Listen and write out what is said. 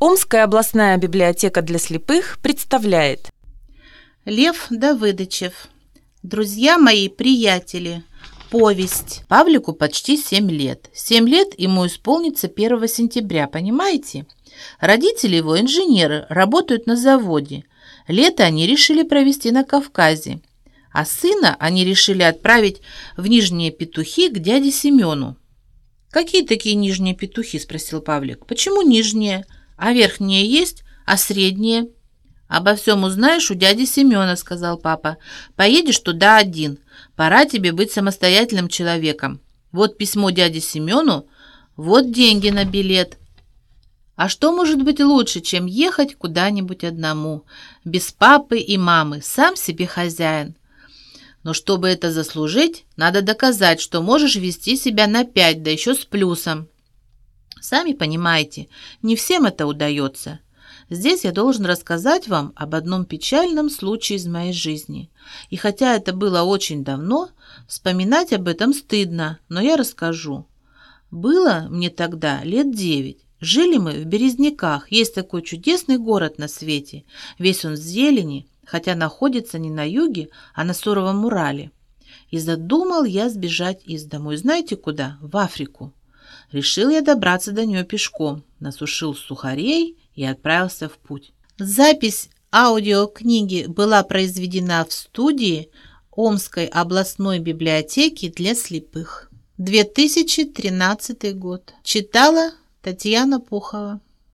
Омская областная библиотека для слепых представляет Лев Давыдычев. Друзья мои, приятели. Повесть. Павлику почти 7 лет. 7 лет ему исполнится 1 сентября, понимаете? Родители его инженеры, работают на заводе. Лето они решили провести на Кавказе. А сына они решили отправить в Нижние Петухи к дяде Семену. «Какие такие Нижние Петухи?» – спросил Павлик. «Почему нижние? А верхние есть? А средние?» «Обо всем узнаешь у дяди Семена», – сказал папа. «Поедешь туда один. Пора тебе быть самостоятельным человеком. Вот письмо дяде Семену, вот деньги на билет». А что может быть лучше, чем ехать куда-нибудь одному, без папы и мамы, сам себе хозяин? Но чтобы это заслужить, надо доказать, что можешь вести себя на 5, да еще с плюсом. Сами понимаете, не всем это удается. Здесь я должен рассказать вам об одном печальном случае из моей жизни. И хотя это было очень давно, вспоминать об этом стыдно, но я расскажу. Было мне тогда лет 9. Жили мы в Березняках. Есть такой чудесный город на свете. Весь он в зелени, хотя находится не на юге, а на суровом Урале. И задумал я сбежать из дому. И знаете куда? В Африку. Решил я добраться до нее пешком. Насушил сухарей и отправился в путь. Запись аудиокниги была произведена в студии Омской областной библиотеки для слепых. 2013 год. Читала Татьяна Пухова.